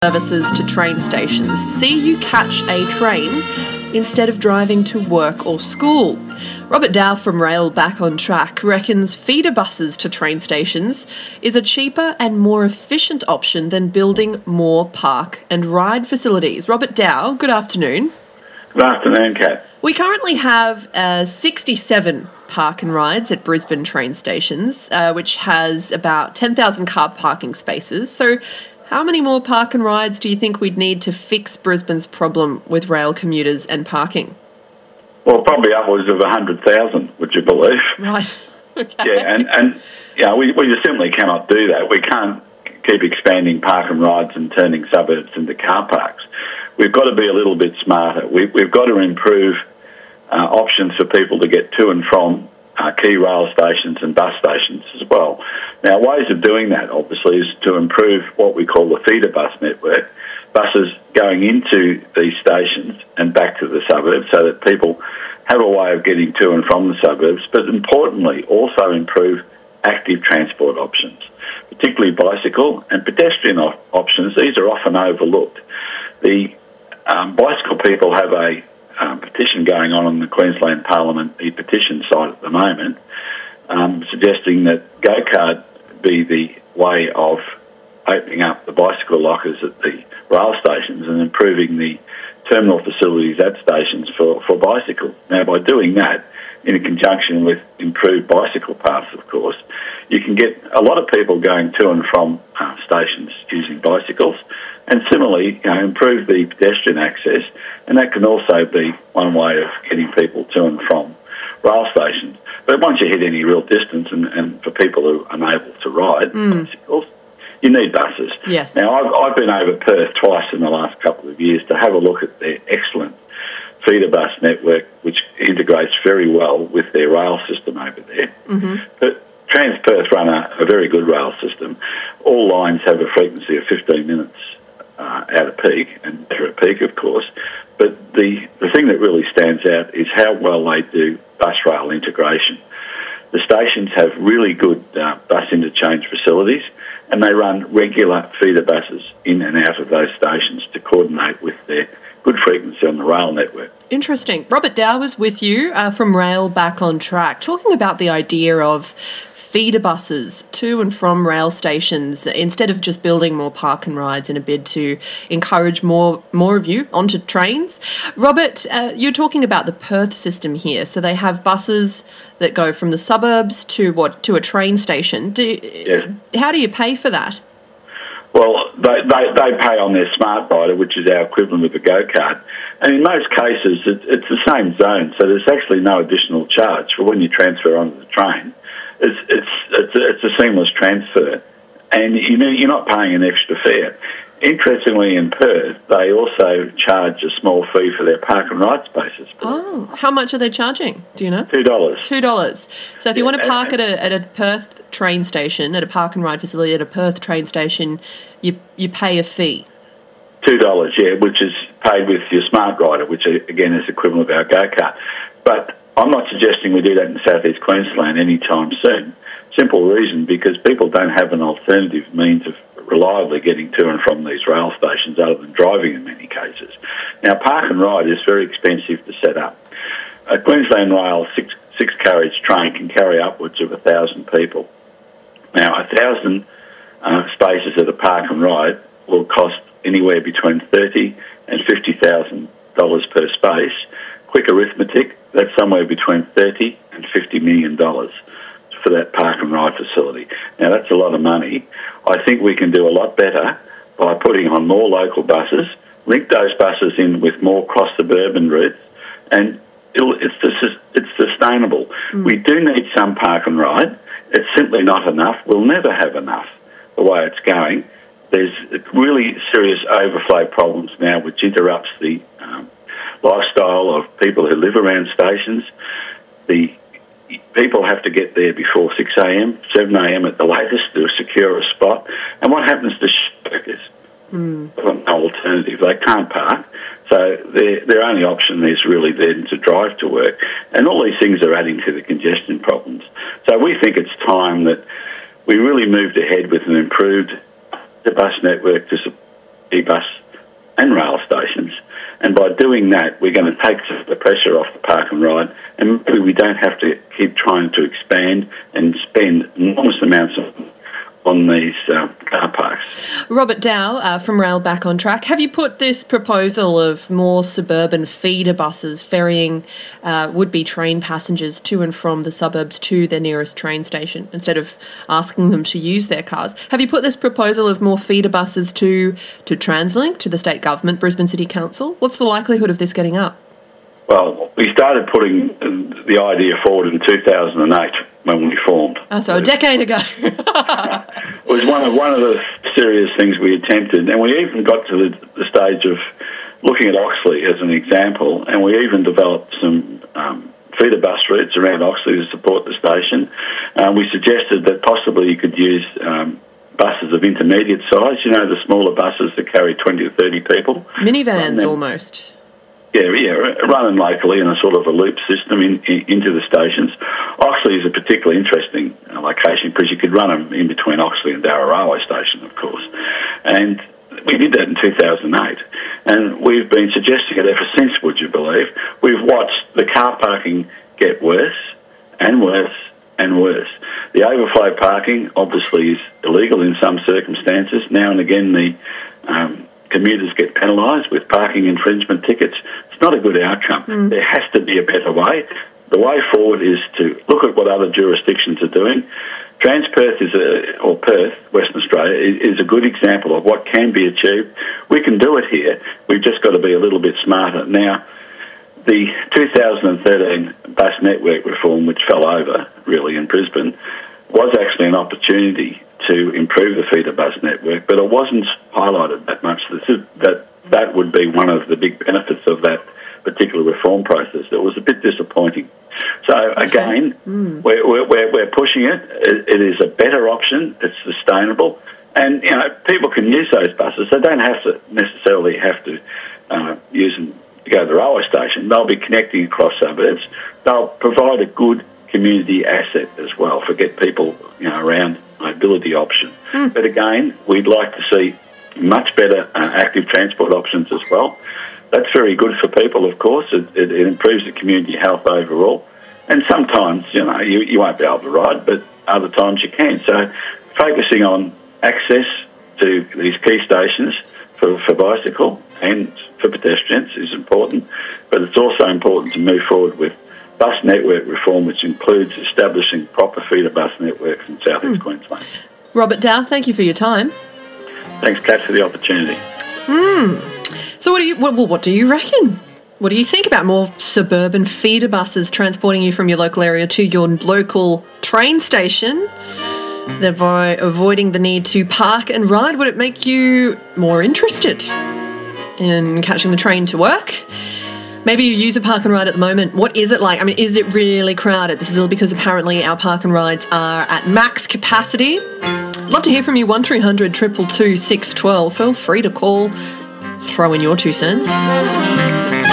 services to train stations see you catch a train instead of driving to work or school. Robert Dow from Rail Back on Track reckons feeder buses to train stations is a cheaper and more efficient option than building more park and ride facilities. Robert Dow, good afternoon. Good afternoon, Kat. We currently have 67 park and rides at Brisbane train stations, which has about 10,000 car parking spaces. So how many more park and rides do you think we'd need to fix Brisbane's problem with rail commuters and parking? Well, probably upwards of 100,000, would you believe? Right. Okay. Yeah, and we just simply cannot do that. We can't keep expanding park and rides and turning suburbs into car parks. We've got to be a little bit smarter. We've got to improve options for people to get to and from key rail stations and bus stations as well. Now, ways of doing that, obviously, is to improve what we call the feeder bus network, buses going into these stations and back to the suburbs so that people have a way of getting to and from the suburbs, but importantly, also improve active transport options, particularly bicycle and pedestrian options. These are often overlooked. The bicycle people have a petition going on the Queensland Parliament e-petition site at the moment, suggesting that GoCard be the way of opening up the bicycle lockers at the rail stations and improving the terminal facilities at stations for bicycles. Now, by doing that, in conjunction with improved bicycle paths, of course, you can get a lot of people going to and from stations using bicycles, and similarly, improve the pedestrian access, and that can also be one way of getting people to and from rail stations. But once you hit any real distance, and for people who are unable to ride bicycles, you need buses. Yes. Now, I've been over Perth twice in the last couple of years to have a look at their excellent feeder bus network, which integrates very well with their rail system over there. Mm-hmm. But Transperth run a very good rail system. All lines have a frequency of 15 minutes out of peak, and better at peak, of course. But the thing that really stands out is how well they do bus rail integration. The stations have really good bus interchange facilities, and they run regular feeder buses in and out of those stations to coordinate with their good frequency on the rail network. Interesting. Robert Dow was with you from Rail Back on Track, talking about the idea of feeder buses to and from rail stations instead of just building more park and rides in a bid to encourage more of you onto trains. Robert, you're talking about the Perth system here. So they have buses that go from the suburbs to a train station. Yes. How do you pay for that? Well, they pay on their Smart Rider, which is our equivalent of a GoCard. And in most cases, it's the same zone, so there's actually no additional charge for when you transfer onto the train. It's a seamless transfer, and you're not paying an extra fare. Interestingly, in Perth, they also charge a small fee for their park and ride spaces. Oh, how much are they charging? Do you know? $2. $2. So if you want to park at a Perth train station, at a park and ride facility at a Perth train station, you pay a fee. $2, yeah, which is paid with your Smart Rider, which again is equivalent of our GoCard. But I'm not suggesting we do that in South East Queensland anytime soon. Simple reason, because people don't have an alternative means of reliably getting to and from these rail stations other than driving in many cases. Now, park and ride is very expensive to set up. A Queensland Rail six-carriage train can carry upwards of 1,000 people. Now, 1,000 spaces at a park and ride will cost anywhere between $30,000 and $50,000 per space. Quick arithmetic, that's somewhere between $30 and $50 million for that park and ride facility. Now, that's a lot of money. I think we can do a lot better by putting on more local buses, link those buses in with more cross-suburban routes, and it's sustainable. We do need some park and ride. It's simply not enough. We'll never have enough the way it's going. There's really serious overflow problems now, which interrupts the lifestyle of people who live around stations. The people have to get there before 6 a.m, 7 a.m. at the latest to secure a spot. And what happens to workers? No alternative. They can't park. So their only option is really then to drive to work. And all these things are adding to the congestion problems. So we think it's time that we really moved ahead with an improved bus network to e-bus and rail stations. And by doing that, we're going to take the pressure off the park and ride, and maybe we don't have to keep trying to expand and spend enormous amounts on these car parks. Robert Dow from Rail Back on Track. Have you put this proposal of more suburban feeder buses ferrying would-be train passengers to and from the suburbs to their nearest train station instead of asking them to use their cars? Have you put this proposal of more feeder buses to TransLink, to the state government, Brisbane City Council? What's the likelihood of this getting up? Well, we started putting the idea forward in 2008 when we formed. Oh, so a decade ago. It was one of the serious things we attempted, and we even got to the stage of looking at Oxley as an example, and we even developed some feeder bus routes around Oxley to support the station. We suggested that possibly you could use buses of intermediate size, the smaller buses that carry 20 to 30 people. Minivans almost. Yeah, running locally in a sort of a loop system into the stations. Oxley is a particularly interesting location because you could run them in between Oxley and Darra Railway Station, of course. And we did that in 2008. And we've been suggesting it ever since, would you believe? We've watched the car parking get worse and worse and worse. The overflow parking obviously is illegal in some circumstances. Now and again the commuters get penalised with parking infringement tickets. It's not a good outcome. There has to be a better way. The way forward is to look at what other jurisdictions are doing. Transperth or Perth, Western Australia, is a good example of what can be achieved. We can do it here. We've just got to be a little bit smarter. Now, the 2013 bus network reform, which fell over, really, in Brisbane, was actually an opportunity to improve the feeder bus network, but it wasn't highlighted that much. That would be one of the big benefits of that particular reform process. It was a bit disappointing. So again, we're pushing it. It is a better option. It's sustainable, and people can use those buses. They don't necessarily have to use them to go to the railway station. They'll be connecting across suburbs. They'll provide a good community asset as well for get people around mobility option. But again, we'd like to see much better active transport options as well. That's very good for people, of course. It improves the community health overall. And sometimes, you won't be able to ride, but other times you can. So focusing on access to these key stations for bicycle and for pedestrians is important, but it's also important to move forward with bus network reform, which includes establishing proper feeder bus networks in South East Queensland. Robert Dow, thank you for your time. Thanks, Kat, for the opportunity. So what do you reckon? What do you think about more suburban feeder buses transporting you from your local area to your local train station, thereby avoiding the need to park and ride? Would it make you more interested in catching the train to work? Maybe you use a park and ride at the moment. What is it like? I mean, is it really crowded? This is all because apparently our park and rides are at max capacity. Love to hear from you, 1300 222 612. Feel free to call, throw in your 2 cents.